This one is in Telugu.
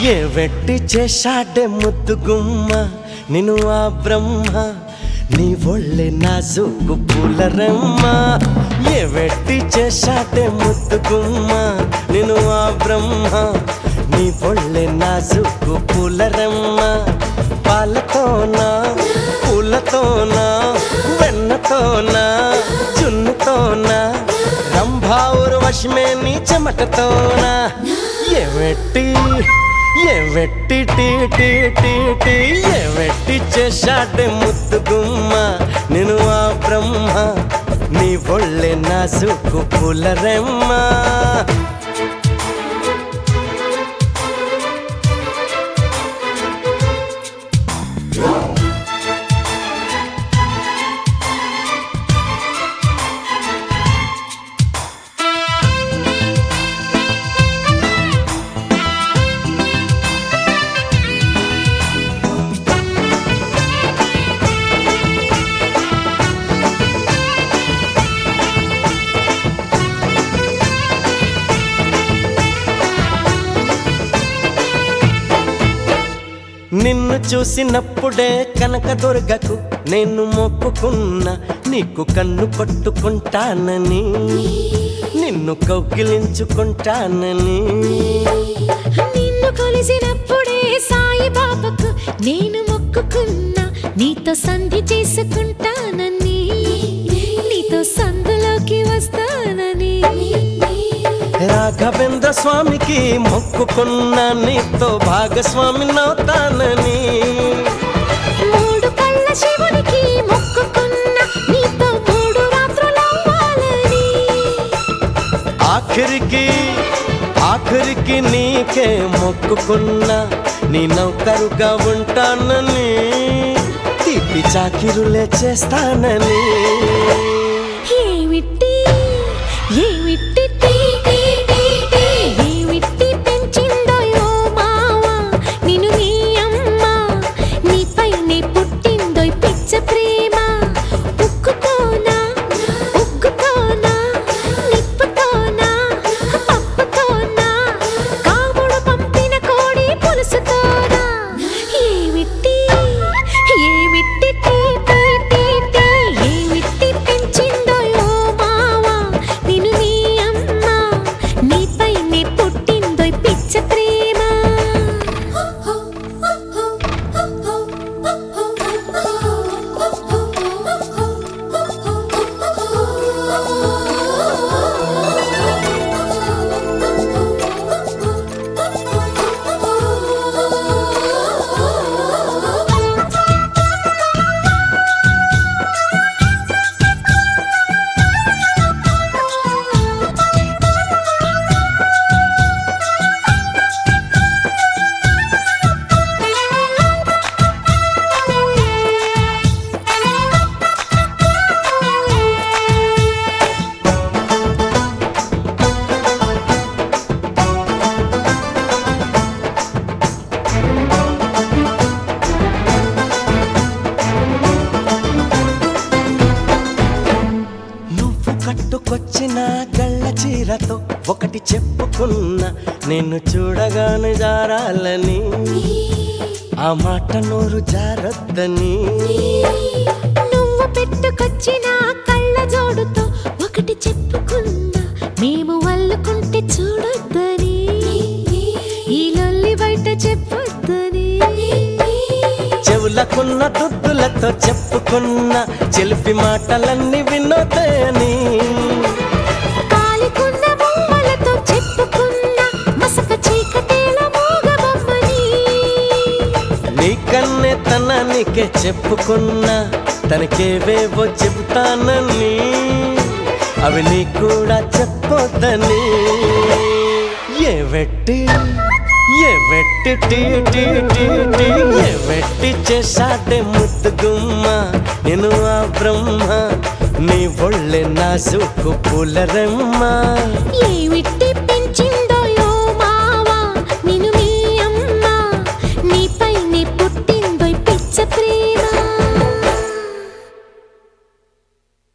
ఏ వెట్టి చేశాడే ముద్దు గుమ్మ నిన్ను ఆ బ్రహ్మ నీ ఒళ్ళే నాజుకు పూలరమ్మ ఏ వెట్టి చేశాడే ముద్దు గుమ్మ నిన్ను ఆ బ్రహ్మ నీ ఒళ్ళే నాజుకు పూలరమ్మ పాలతోనా పూలతోనా వెన్నతోనా చున్నుతోనా రంభా ఉర్వశమే నీ చెమటతోనా ఏ వెట్టి టీ టీ టీ టీ ఏ వెట్టి చేశాడే ముద్దు గుమ్మ నిన్ను ఆ బ్రహ్మ నీ ఒళ్ళే నాజుకు పూలరమ్మ నిన్ను చూసినప్పుడే కనకదుర్గకు నేను మొక్కుకున్నా నీకు కన్ను కొట్టుకుంటానని నిన్ను కౌగిలించుకుంటానని నిన్ను కలిసినప్పుడే సాయిబాబాకు నేను మొక్కుకున్నా నీతో సంధి చేసుకుంటానని నీతో సందులోకి వస్తానని రాఘవేంద్ర స్వామికి మొక్కుకున్నా నీతో భాగస్వామి నవుతానని మూడు కళ్ళ శివునికి మొక్కుకున్నా నీతో మూడు రాత్రులవ్వాలని ఆఖరికి నీకే మొక్కుకున్నా నీ నౌకరుగా ఉంటానని తీపి చాకిరులే చేస్తానని ఏమిటి ఏమిటి పెంచిందో యో మావా నిన్ను నీ అమ్మ నీపైనే పుట్టిందో పిచ్చ ప్రేమ ఉక్కుతోనా నిప్పుతోనా పప్పుతోనా కాముడు పంపిన కోడి పులుసుతోనా ఏమిటి ఏమిటి పెంచిందో యో మావా నిన్ను నీ అమ్మ నీపైనే పుట్టిందో పిచ్చ ప్రేమ కట్టుకొచ్చిన గళ్ళ చీరతో ఒకటి చెప్పుకున్నా నిన్ను చూడగానే జారాలని ఆ మాట నోరు జారొద్దని నువ్వు పెట్టుకొచ్చిన కళ్ళ జోడుతో ఒకటి చెప్పుకున్నా మేము వల్లుకుంటే చూడొద్దని ఈ లొల్లి బయట చెప్పొద్దని చెవులకున్న దుద్దులతో చెప్పుకున్న చెలిపి మాటలన్నీ వినోదయని కాలికున్న బొమ్మలతో చెప్పుకున్న మసక చీకటేల మూగబొమ్మని నీకన్నే తనానికే చెప్పుకున్నా తనకేవేవో చెబుతానని అవి నీ కూడా చెప్పొద్దని ఏ వెట్టి టీ టీ టీ టీ ఏ వెట్టి చేశాడే ముద్దు గుమ్మ నేను ఆ బ్రహ్మ నీ ఒళ్ళే నాజుకు పూలరమ్మ ఏమిటి పెంచిందో యో మావా నిన్ను నీ అమ్మ నీపైనే పుట్టిందో